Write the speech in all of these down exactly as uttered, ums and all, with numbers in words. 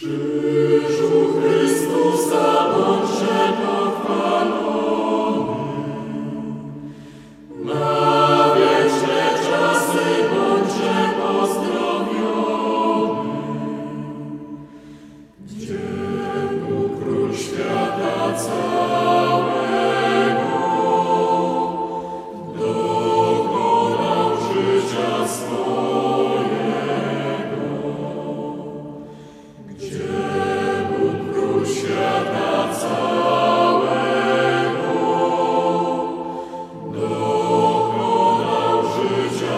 Krzyżu Chrystusa bądźże pochwalony, na wieczne czasy bądźże pozdrowiony. Gdzie Bóg Król świata całego dokonał życia swojego, gdzie Bóg Król świata całego dokonał życia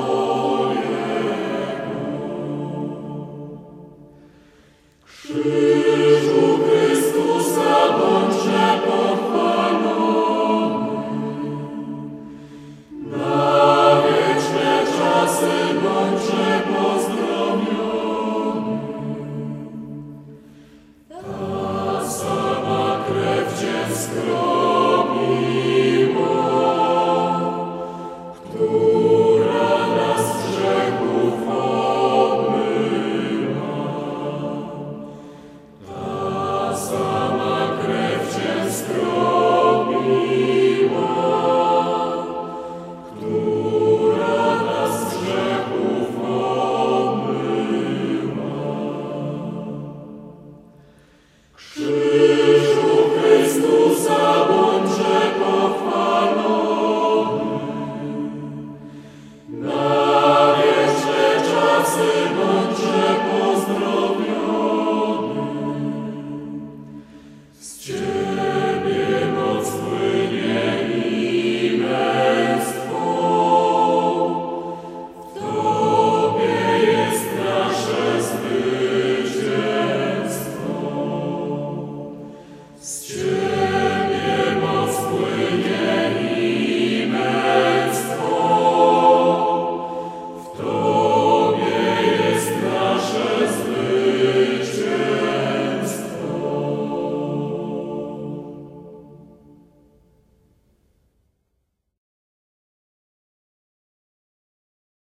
swojego.